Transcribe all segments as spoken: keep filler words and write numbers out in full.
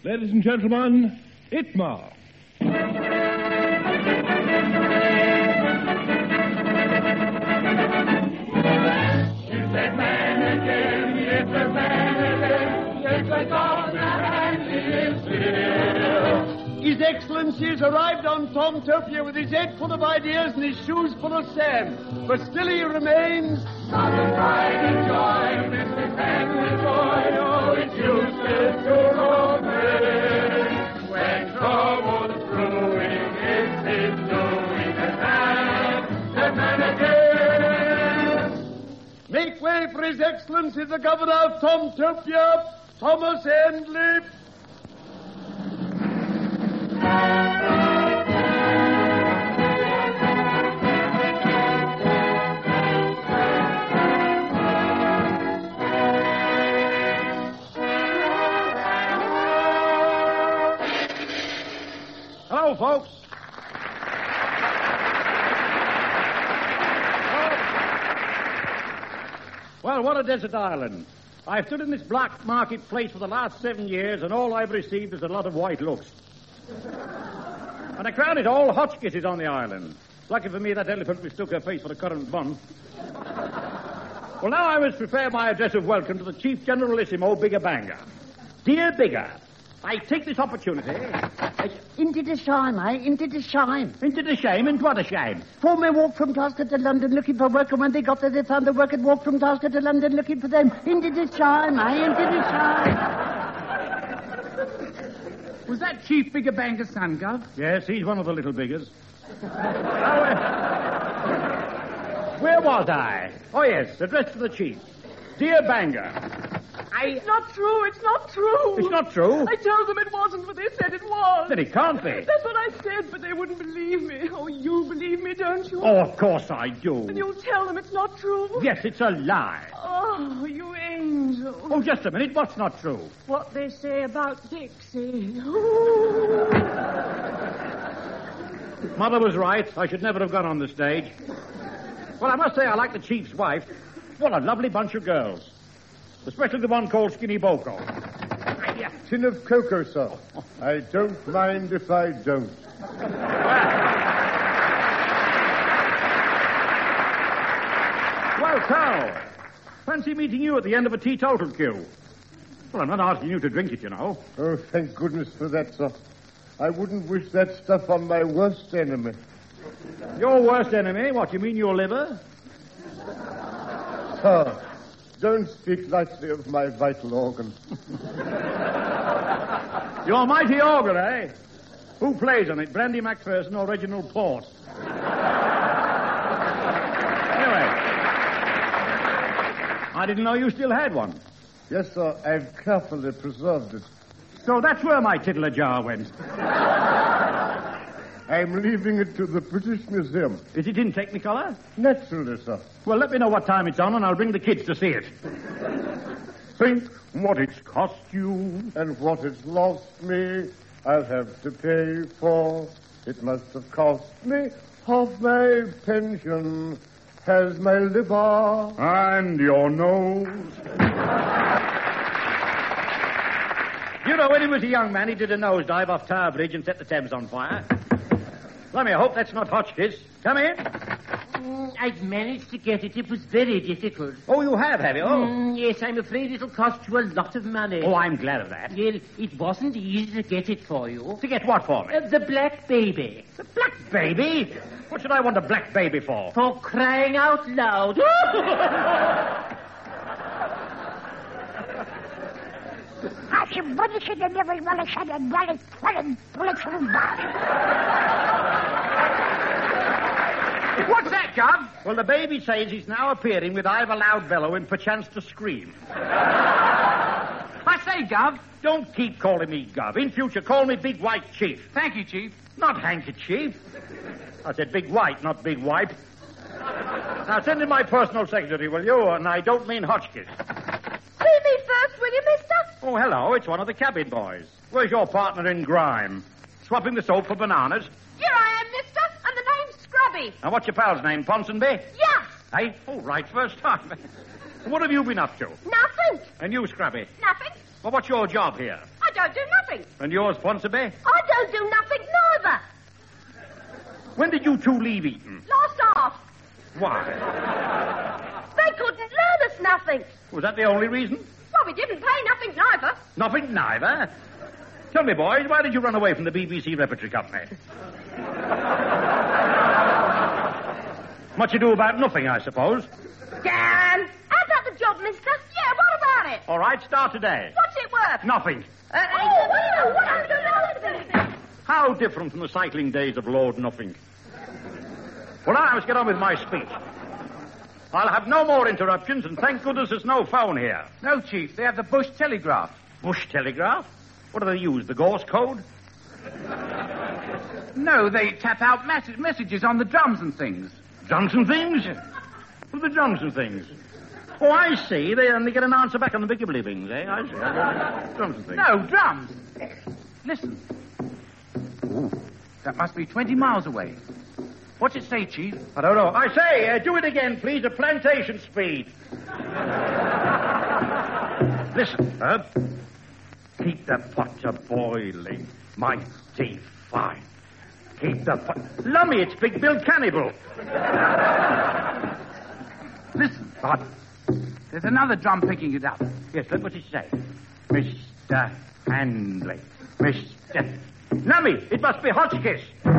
Ladies and gentlemen, Itmar. His Excellency has arrived on Tomtopia with his head full of ideas and his shoes full of sand. But still he remains... Not a pride and joy, Mister Henry Joy, oh, it's useless to romance. When trouble's brewing, it's his doing, and man, the man again. Make way for His Excellency, the Governor of Tomtopia, Thomas Handley. Hello, folks. Well, what a desert island. I've stood in this black market place for the last seven years, and all I've received is a lot of white looks. And to crown it all, Hotchkiss is on the island. Lucky for me, that elephant mistook her face for a currant bun. Well, now I must prepare my address of welcome to the Chief Generalissimo, Bigger Banger. Dear Bigger, I take this opportunity... Into the shine, eh? Into the shine. Into the shame? And what a shame? Four men walked from Glasgow to London looking for work, and when they got there, they found the work and walked from Glasgow to London looking for them. Into the shine, eh? Into the shine. Was that Chief Bigger Banger's son, Gov? Yes, he's one of the little biggers. Where was I? Oh, yes, address to the Chief. Dear Banger, I... It's not true, it's not true. It's not true? I told them it wasn't, but they said it was. Then it can't be. That's what I said, but they wouldn't believe me. Oh, you believe me, don't you? Oh, of course I do. And you'll tell them it's not true? Yes, it's a lie. Oh, you angel. Oh, just a minute, what's not true? What they say about Dixie. Mother was right. I should never have gone on the stage. Well, I must say I like the Chief's wife. What a lovely bunch of girls. Especially the one called Skinny Boko. Tin of cocoa, sir. I don't mind if I don't. Well, Carl, fancy meeting you at the end of a teetotal queue. Well, I'm not asking you to drink it, you know. Oh, thank goodness for that, sir. I wouldn't wish that stuff on my worst enemy. Your worst enemy? What, you mean your liver? Sir, don't speak lightly of my vital organ. Your mighty organ, eh? Who plays on it, Brandy McPherson or Reginald Port? Anyway, I didn't know you still had one. Yes, sir, I've carefully preserved it. So that's where my tiddler jar went. I'm leaving it to the British Museum. Is it in Technicolor? Naturally, sir. Well, let me know what time it's on, and I'll bring the kids to see it. Think what it's cost you. And what it's lost me, I'll have to pay for. It must have cost me half my pension. Has my liver... And your nose. You know, when he was a young man, he did a nosedive off Tower Bridge and set the Thames on fire. Lummy, I hope that's not Hotchkiss. Come in. Mm, I've managed to get it. It was very difficult. Oh, you have, have you? Oh. Mm, yes, I'm afraid it'll cost you a lot of money. Oh, I'm glad of that. Well, it wasn't easy to get it for you. To get what for me? Uh, the black baby. The black baby? What should I want a black baby for? For crying out loud. What's that, Gov? Well, the baby says he's now appearing with either loud bellow and perchance to scream. I say, Gov. Don't keep calling me Gov. In future, call me Big White Chief. Thank you, Chief. Not handkerchief. I said Big White, not Big Wipe. Now, send in my personal secretary, will you? And I don't mean Hotchkiss. See me first, will you, mister? Oh, hello. It's one of the cabin boys. Where's your partner in grime? Swapping the soap for bananas? Here I am, mister, and the name's Scrubby. Now, what's your pal's name, Ponsonby? Yes. Hey? Oh, right, first time. What have you been up to? Nothing. And you, Scrubby? Nothing. Well, what's your job here? I don't do nothing. And yours, Ponsonby? I don't do nothing neither. When did you two leave Eton? Last half. Why? They couldn't learn us nothing. Was that the only reason? Well, we didn't pay nothing neither. Nothing neither? Tell me, boys, why did you run away from the B B C Repertory Company? Much ado about nothing, I suppose. Dan! How's that the job, mister? Yeah, what about it? All right, start today. What's it worth? Nothing. Uh, oh, what, what happened to nothing? How different from the cycling days of Lord Nothing. Well, now I must get on with my speech. I'll have no more interruptions, and thank goodness there's no phone here. No, Chief. They have the Bush Telegraph. Bush Telegraph? What do they use, the Gorse Code? No, they tap out mess- messages on the drums and things. Drums and things? What are the drums and things? Oh, I see. They only get an answer back on the bigger livings, eh? I see. Drums and things. No, drums. Listen. Ooh, that must be twenty miles away. What's it say, Chief? I don't know. I say, uh, do it again, please, at plantation speed. Listen, Herb. Keep the pot a-boiling. Mighty fine. Keep the pot... Lummy, it's Big Bill Cannibal. Listen, Bob. There's another drum picking it up. Yes, look what it say. Mister Handley. Mister... Lummy, it must be Hotchkiss.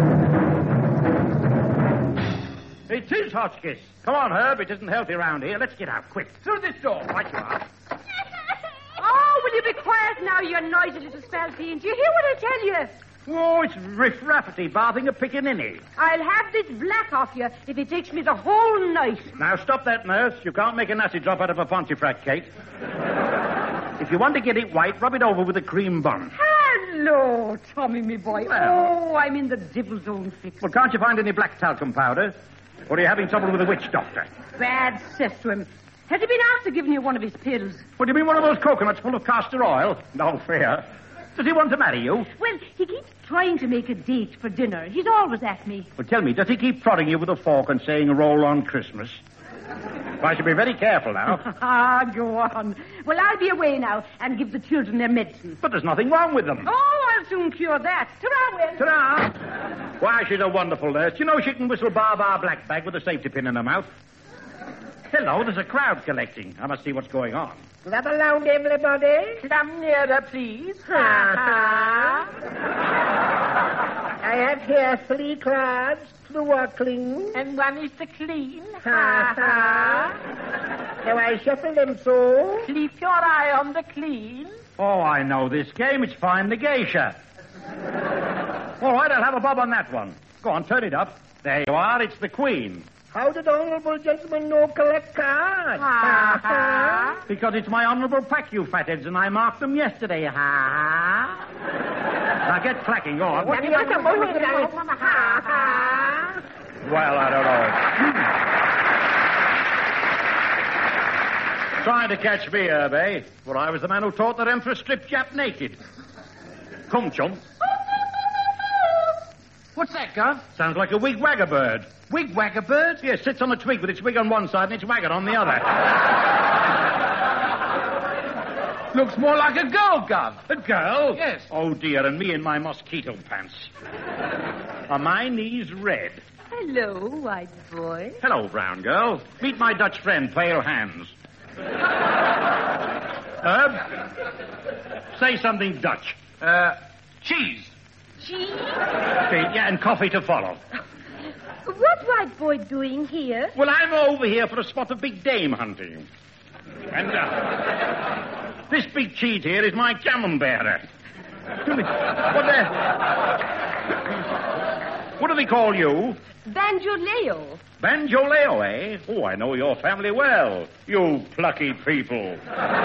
It is Hotchkiss. Come on, Herb. It isn't healthy around here. Let's get out, quick. Through this door. Right you are. Oh, will you be quiet now, you noisy little spalpeen? Do you hear what I tell you? Oh, it's riff-raffety bathing a pickaninny. I'll have this black off you if it takes me the whole night. Now, stop that, nurse. You can't make a nasty drop out of a Pontefract cake. If you want to get it white, rub it over with a cream bun. Hello, Tommy, me boy. Well. Oh, I'm in the devil's own fix. Well, can't you find any black talcum powder? Or are you having trouble with a witch doctor? Bad cess to him. Has he been after giving you one of his pills? What, do you mean one of those coconuts full of castor oil? No fear. Does he want to marry you? Well, he keeps trying to make a date for dinner. He's always at me. Well, tell me, does he keep prodding you with a fork and saying roll on Christmas? Well, I should be very careful now. Ah, go on. Well, I'll be away now and give the children their medicine. But there's nothing wrong with them. Oh, I'll soon cure that. Ta-ra, Will. Ta-ra! Why, she's a wonderful nurse. Do you know she can whistle Bar Bar Black Bag with a safety pin in her mouth? Hello, there's a crowd collecting. I must see what's going on. Clap along, everybody. Come nearer, please. Ha, ha. I have here three crowds. Two are clean. And one is the clean. Ha, ha. Now I shuffle them so. Keep your eye on the clean. Oh, I know this game. It's Find the Geisha. All right, I'll have a bob on that one. Go on, turn it up. There you are. It's the Queen. How did the honorable gentleman know collect cards? Ha, ha. Because it's my honourable pack, you fatheads, and I marked them yesterday. Ha, ha. Now get clacking, go on. What do you want to move it out? Ha, ha. Well, I don't know. Trying to catch me, Herb, eh? For I was the man who taught the Emperor strip Jap naked. Come, chum. What's that, Gov? Sounds like a wig-wagger bird. Wig-wagger bird? Yes, sits on a twig with its wig on one side and its wagger on the other. Looks more like a girl, Gov. A girl? Yes. Oh, dear, and me in my mosquito pants. Are my knees red? Hello, white boy. Hello, brown girl. Meet my Dutch friend, Pale Hands. Herb, say something Dutch. Uh, cheese. Cheese? Yeah, and coffee to follow. What white boy doing here? Well, I'm over here for a spot of big game hunting. And, uh, this big cheese here is my camembert. What the... What do they call you? Banjoleo. Banjoleo, eh? Oh, I know your family well. You plucky people.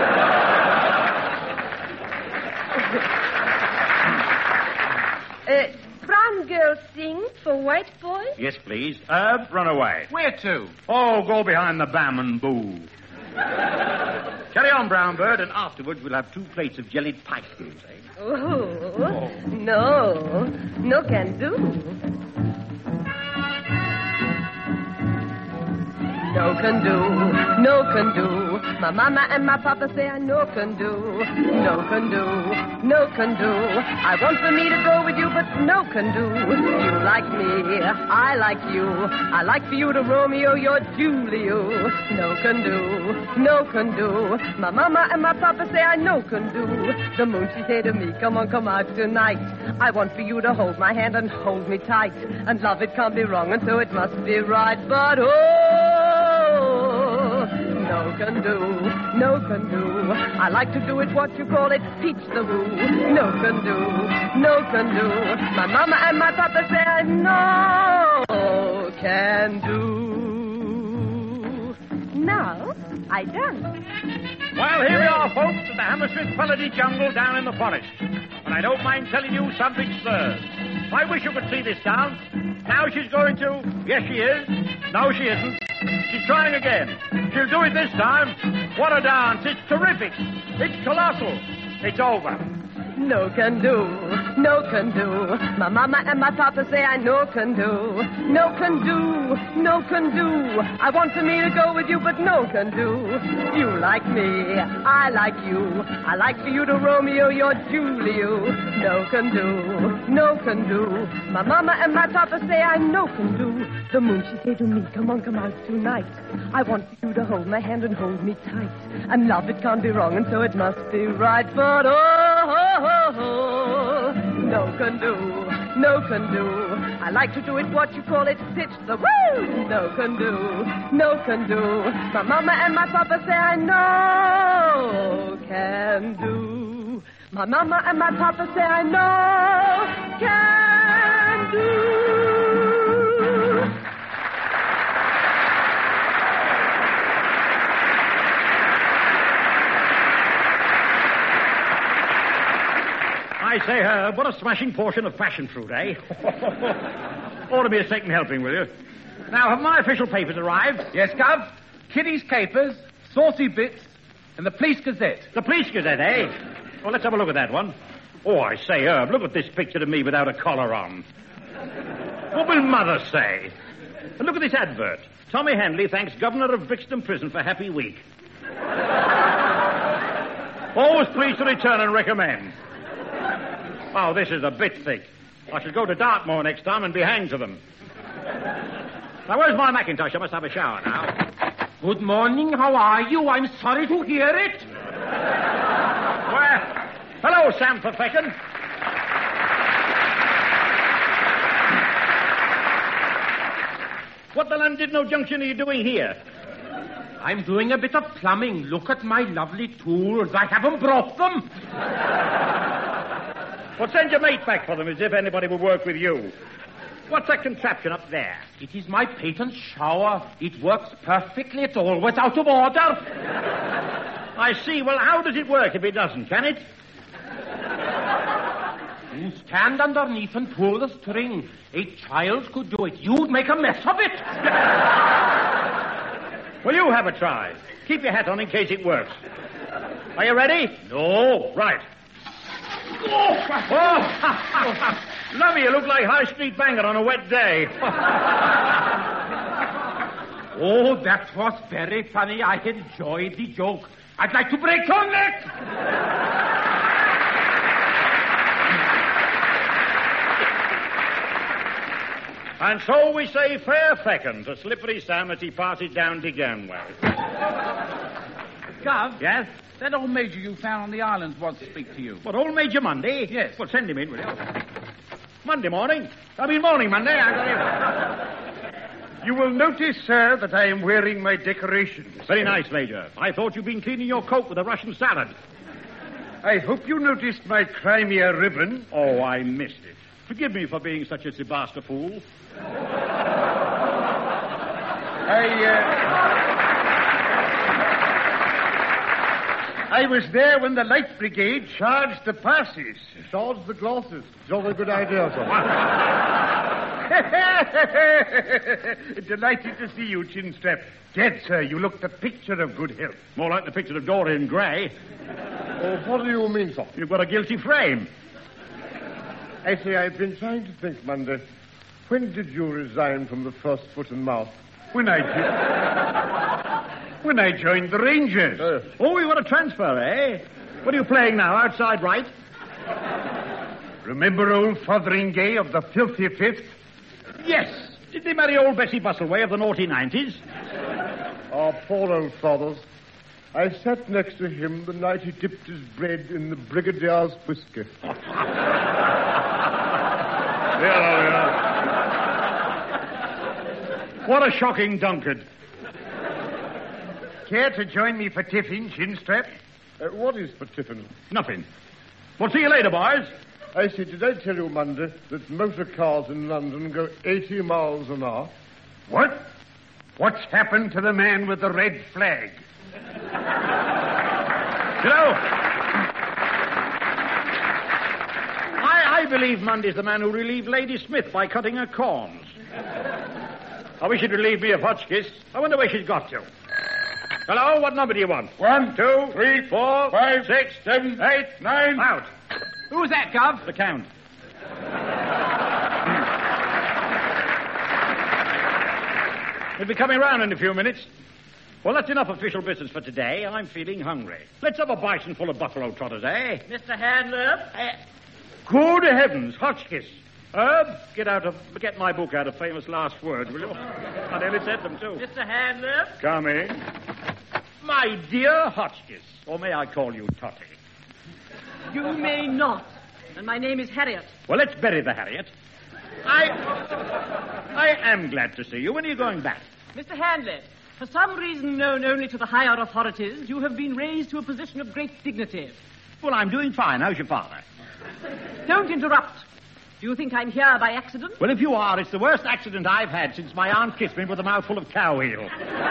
Uh, brown girl sing for white boy? Yes, please. Herb, run away. Where to? Oh, go behind the bam and boo. Carry on, brown bird, and afterwards we'll have two plates of jellied pikes, eh? Oh, oh, no. No can do. No can do, no can do. My mama and my papa say I no can do, no can do, no can do. I want for me to go with you, but no can do. You like me, I like you. I like for you to Romeo, you're Julio. No can do, no can do. My mama and my papa say I no can do. The moon, she say to me, come on, come out tonight. I want for you to hold my hand and hold me tight. And love, it can't be wrong, and so it must be right. But oh, no can do, no can do. I like to do it what you call it, teach the woo. No can do, no can do. My mama and my papa say I no can do. Now, I done. Well, here we are, folks, at the Hammersmith Melody Jungle down in the forest. And I don't mind telling you something stirs. I wish you could see this town. Now she's going to... Yes, she is. No, she isn't. She's trying again. She'll do it this time. What a dance. It's terrific. It's colossal. It's over. No can do, no can do. My mama and my papa say I no can do. No can do, no can do. I want for me to go with you, but no can do. You like me, I like you. I like for you to Romeo, you're Julio. No can do, no can do. My mama and my papa say I no can do. The moon, she say to me, come on, come out tonight. I want for you to hold my hand and hold me tight. And love, it can't be wrong, and so it must be right. But oh, oh, oh, oh, no can do, no can do. I like to do it what you call it, pitch the woo. No can do, no can do. My mama and my papa say I no can do. My mama and my papa say I no can do. I say, Herb, what a smashing portion of passion fruit, eh? Ought to be a second helping, will you? Now, have my official papers arrived? Yes, Gov. Kitty's Capers, Saucy Bits, and the Police Gazette. The Police Gazette, eh? Well, let's have a look at that one. Oh, I say, Herb, look at this picture of me without a collar on. What will Mother say? And look at this advert. Tommy Handley thanks Governor of Brixton Prison for happy week. Always pleased to return and recommend. Oh, this is a bit thick. I should go to Dartmoor next time and be hanged to them. Now, where's my Macintosh? I must have a shower now. Good morning. How are you? I'm sorry to hear it. Well, hello, Sam Perfection. What the Llandudno Junction are you doing here? I'm doing a bit of plumbing. Look at my lovely tools. I haven't brought them. Well, send your mate back for them as if anybody would work with you. What's that contraption up there? It is my patent shower. It works perfectly. It's always out of order. I see. Well, how does it work if it doesn't, can it? You stand underneath and pull the string. A child could do it. You'd make a mess of it. Well, you have a try. Keep your hat on in case it works. Are you ready? No. Right. Oh! Oh! Lummy, you look like High Street Banger on a wet day. Oh, that was very funny. I enjoyed the joke. I'd like to break your neck. And so we say fair feckon to Slippery Sam as he passes down to Ganwell. Gov? Yes? That old major you found on the islands wants to speak to you. What, old Major Monday? Yes. Well, send him in, will you? Monday morning? I mean morning, Monday. I got him. You will notice, sir, that I am wearing my decorations. Very nice, Major. I thought you'd been cleaning your coat with a Russian salad. I hope you noticed my Crimea ribbon. Oh, I missed it. Forgive me for being such a Sebastopol. I, uh... I was there when the Light Brigade charged the passes. Charged the glasses. Jolly good idea, sir. Delighted to see you, Chinstrap. Gad, sir, you look the picture of good health. More like the picture of Dorian Gray. Oh, what do you mean, sir? You've got a guilty frame. I say, I've been trying to think, Monday. When did you resign from the First Foot and Mouth? When I When I joined the Rangers. Uh, oh, you want a transfer, eh? What are you playing now, outside right? Remember old Fotheringay of the Filthy Fifth? Yes. Did they marry old Bessie Bustleway of the naughty nineties? Oh, poor old Fothers. I sat next to him the night he dipped his bread in the Brigadier's whiskey. Yeah, yeah. What a shocking Dunkard. Care to join me for tiffin, Chinstrap? Uh, what is for tiffin? Nothing. We'll see you later, boys. I see, did I tell you, Monday, that motor cars in London go eighty miles an hour? What? What's happened to the man with the red flag? You know, I, I believe Monday's the man who relieved Lady Smith by cutting her corns. I wish he'd relieve me of Hotchkiss. I wonder where she's got to. Hello, what number do you want? One, two, three, Four, five, six, seven, eight, nine. Out. Who's that, Gov? The Count. He'll be coming round in a few minutes. Well, that's enough official business for today. I'm feeling hungry. Let's have a bison full of buffalo trotters, eh? Mister Handler? Uh, good heavens, Hotchkiss. Herb, get out of get my book out of Famous Last Words, will you? I nearly said them, too. Mister Handler? Come in. My dear Hotchkiss, or may I call you Totty? You may not. And my name is Harriet. Well, let's bury the Harriet. I... I am glad to see you. When are you going back? Mister Handler, for some reason known only to the higher authorities, you have been raised to a position of great dignity. Well, I'm doing fine. How's your father? Don't interrupt. Do you think I'm here by accident? Well, if you are, it's the worst accident I've had since my aunt kissed me with a mouthful of cow heel.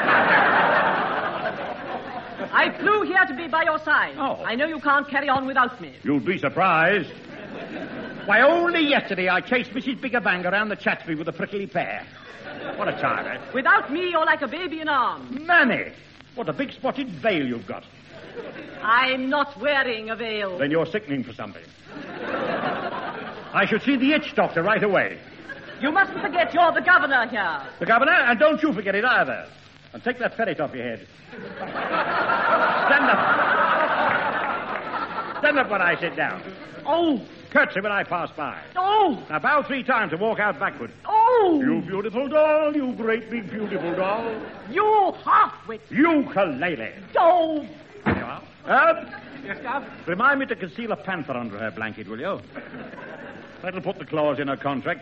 I flew here to be by your side. Oh. I know you can't carry on without me. You'll be surprised. Why, only yesterday I chased Missus Biggerbang around the Chatsby with a prickly pear. What a time, eh? Without me, you're like a baby in arms. Nanny! What a big spotted veil you've got. I'm not wearing a veil. Then you're sickening for something. I should see the itch doctor right away. You mustn't forget you're the governor here. The governor? And don't you forget it either. And take that ferret off your head. Stand up. Stand up when I sit down. Oh! Curtsy when I pass by. Oh! Now bow three times and walk out backward. Oh! You beautiful doll, you great big beautiful doll. You half-wit. Ukulele. Oh! There you are. Herb, Yes, Gov? remind me to conceal a panther under her blanket, will you? That'll put the clause in her contract.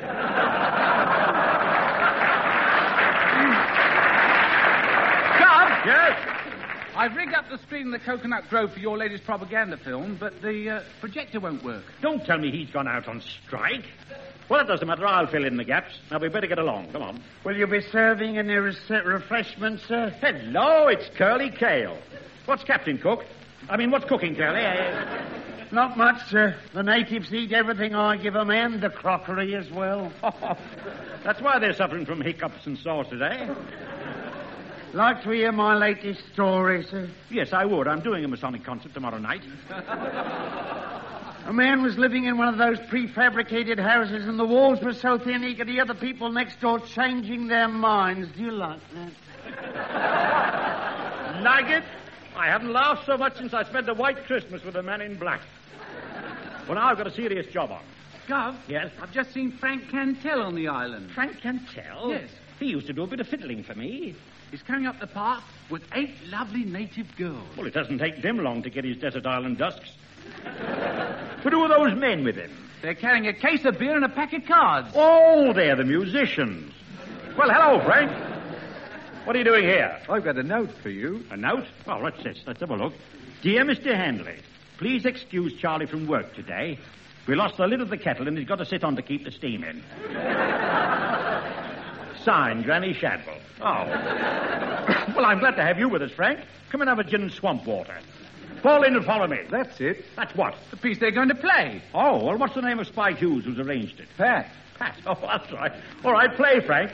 Gov? Yes? I've rigged up the screen in the Coconut Grove for your latest propaganda film, but the uh, projector won't work. Don't tell me he's gone out on strike. Well, it doesn't matter. I'll fill in the gaps. Now, we better get along. Come on. Will you be serving any re- refreshments, sir? Hello, it's Curly Kale. What's Captain Cook? I mean, what's cooking, Curly? Eh? Not much, sir. The natives eat everything I give them and the crockery as well. That's why they're suffering from hiccups and sauces, eh? Like to hear my latest story, sir? Yes, I would. I'm doing a Masonic concert tomorrow night. A man was living in one of those prefabricated houses, and the walls were so thin he could hear the people next door changing their minds. Do you like that? Like it? I haven't laughed so much since I spent a white Christmas with a man in black. Well, now I've got a serious job on. Gov? Yes? I've just seen Frank Cantell on the island. Frank Cantell? Yes. He used to do a bit of fiddling for me. He's coming up the path with eight lovely native girls. Well, it doesn't take them long to get his desert island dusks. But who are those men with him? They're carrying a case of beer and a pack of cards. Oh, they're the musicians. Well, hello, Frank. What are you doing here? I've got a note for you. A note? Well, what's this? Let's have a look. Dear Mister Handley, please excuse Charlie from work today. We lost the lid of the kettle and he's got to sit on to keep the steam in. Signed, Granny Shadwell. Oh. Well, I'm glad to have you with us, Frank. Come and have a gin and swamp water. Fall in and follow me. That's it. That's what? The piece they're going to play. Oh, well, what's the name of Spike Hughes who's arranged it? Pat. Pat. Oh, that's right. All right, play, Frank.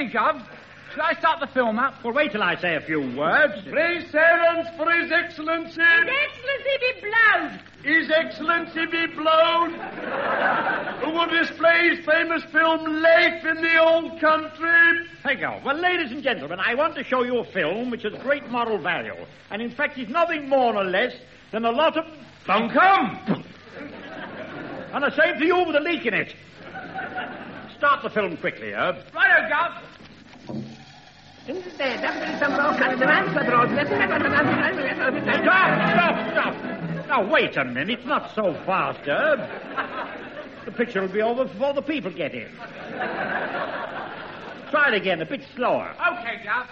Gov. Shall I start the film up? Well, wait till I say a few words. Praise servants for His Excellency. His Excellency be blowed. His Excellency be blowed. Who will display his famous film Life in the Old Country. Thank you. Well, ladies and gentlemen, I want to show you a film which has great moral value. And in fact, is nothing more nor less than a lot of... Bunkum! And the same to you with a leak in it. Start the film quickly, Herb. Righto, Gov. Stop, stop, stop. Now, wait a minute. It's not so fast, Herb. The picture will be over before the people get in. Try it again, a bit slower. Okay, Gov.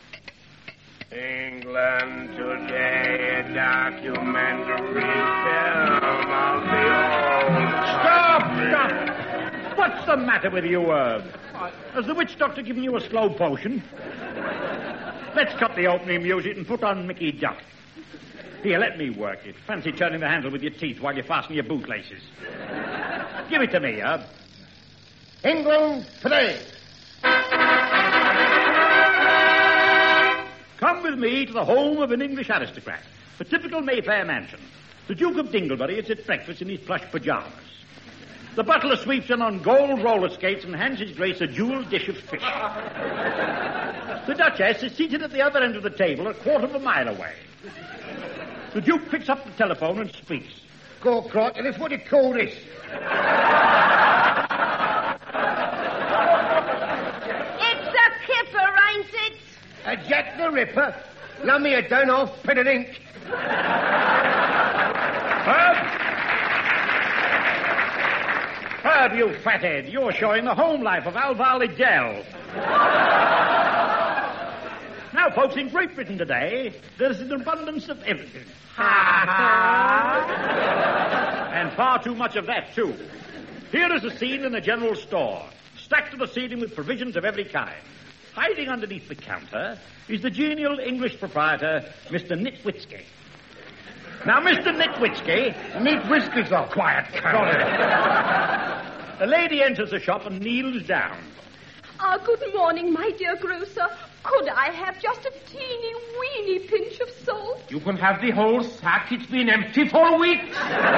England today, a documentary film of the old... Stop, stop. What's the matter with you, Herb? Has the witch doctor given you a slow potion? Let's cut the opening music and put on Mickey Duck. Here, let me work it. Fancy turning the handle with your teeth while you fasten your bootlaces. Give it to me, Herb. England today. Come with me to the home of an English aristocrat, the typical Mayfair mansion. The Duke of Dinglebury is at breakfast in his plush pajamas. The butler sweeps in on gold roller skates and hands his grace a jeweled dish of fish. The Duchess is seated at the other end of the table a quarter of a mile away. The Duke picks up the telephone and speaks. Go, Crot, and it's what you call this. It's a kipper, ain't it? A Jack the Ripper? Love me a down off pen and ink. Herb? Herb, you fathead, you're showing the home life of Alvar Liddell. Now, folks, in Great Britain today, there's an abundance of everything. And far too much of that, too. Here is a scene in a general store, stacked to the ceiling with provisions of every kind. Hiding underneath the counter is the genial English proprietor, Mister Nitwitsky. Now, Mister Nitwitsky... Neat whiskers off. Quiet, Colin. A lady enters the shop and kneels down. Ah, good morning, my dear grocer. Could I have just a teeny weeny pinch of salt? You can have the whole sack. It's been empty for weeks.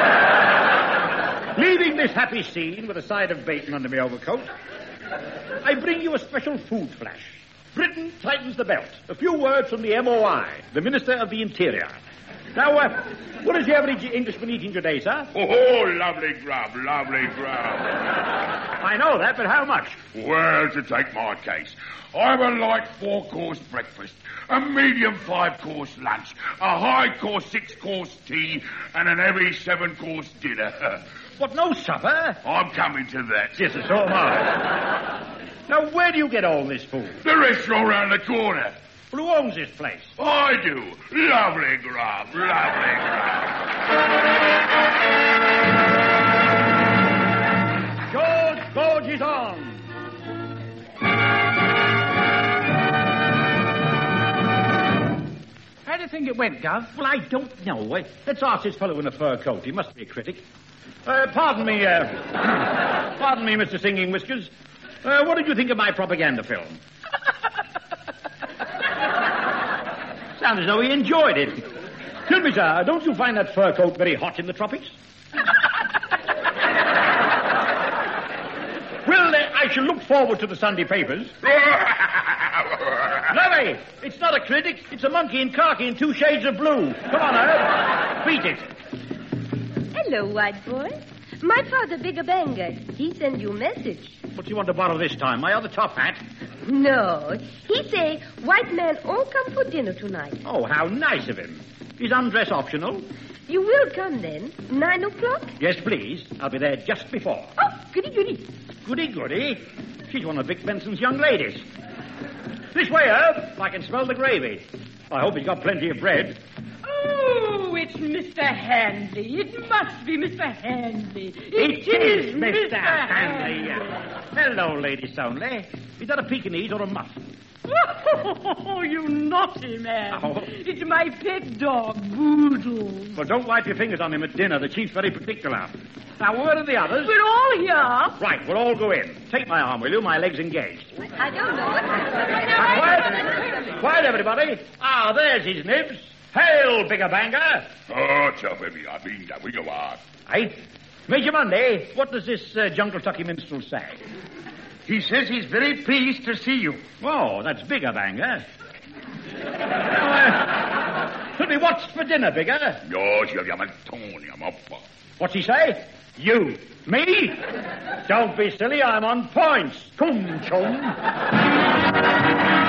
Leaving this happy scene with a side of bacon under my overcoat, I bring you a special food flash. Britain tightens the belt. A few words from the M O I, the Minister of the Interior. Now, uh, what is the average Englishman eating today, sir? Oh, lovely grub, lovely grub. I know that, but how much? Well, to take my case, I have a light four-course breakfast, a medium five-course lunch, a high-course six-course tea, and an heavy seven-course dinner. What, no supper? I'm coming to that. Yes, so am I. Now, where do you get all this food? The restaurant round the corner. Well, who owns this place? I do. Lovely grub, lovely grub. George Gorge is on. How do you think it went, Gov? Well, I don't know. Let's ask this fellow in a fur coat. He must be a critic. Uh, pardon me, uh... pardon me, Mister Singing Whiskers. Uh, what did you think of my propaganda film? Sounds as though he enjoyed it. Tell me, sir, don't you find that fur coat very hot in the tropics? Well, uh, I shall look forward to the Sunday papers. Lovely. It's not a critic. It's a monkey in khaki and two shades of blue. Come on, Herb. Beat it. Hello, white boy. My father, Bigger Banger. He send you message. What do you want to borrow this time? My other top hat? No. He say, white man all come for dinner tonight. Oh, how nice of him. Is undress optional? You will come then? Nine o'clock? Yes, please. I'll be there just before. Oh, goody, goody. Goody, goody. She's one of Vic Benson's young ladies. This way, Herb. I can smell the gravy. I hope he's got plenty of bread. Oh, it's Mister Handley. It must be Mister Handley. It, it is, is Mister Handley. Handley. Hello, Lady Sownley. Is that a Pekingese or a muff? Oh, you naughty man. Oh. It's my pet dog, Boodle. Well, don't wipe your fingers on him at dinner. The chief's very particular. Now, where are the others? We're all here. Right, we'll all go in. take my arm, will you? My leg's engaged. I don't know what Ah, quiet. Quiet, everybody. Ah, there's his nibs. Hail, Bigger Banger. Oh, ciao, baby. I've been that we go on. Hey, Major Monday, what does this uh, Jungle Tucky minstrel say? He says he's very pleased to see you. Oh, that's Bigger Banger. uh, should we watch for dinner, Bigger? Yes, you're a Tony. I'm up. What's he say? You. Me? Don't be silly, I'm on points. Come, chum.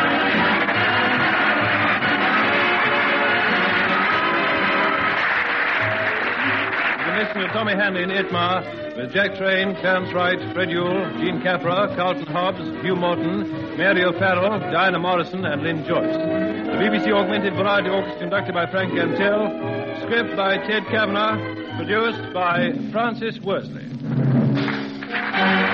Listen to Tommy Hanley in Itmar with Jack Train, Clarence Wright, Fred Ewell, Gene Capra, Carlton Hobbs, Hugh Morton, Mary O'Farrell, Diana Morrison, and Lynn Joyce. The B B C Augmented Variety Orchestra conducted by Frank Gantell. Script by Ted Kavanagh. Produced by Francis Worsley.